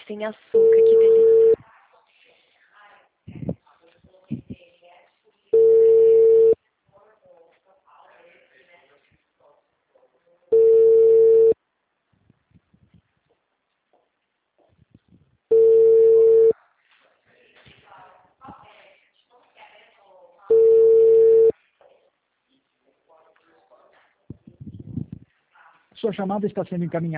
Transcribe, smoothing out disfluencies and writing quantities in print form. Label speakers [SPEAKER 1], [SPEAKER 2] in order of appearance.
[SPEAKER 1] sem açúcar, que delícia.
[SPEAKER 2] Sua chamada está sendo encaminhada.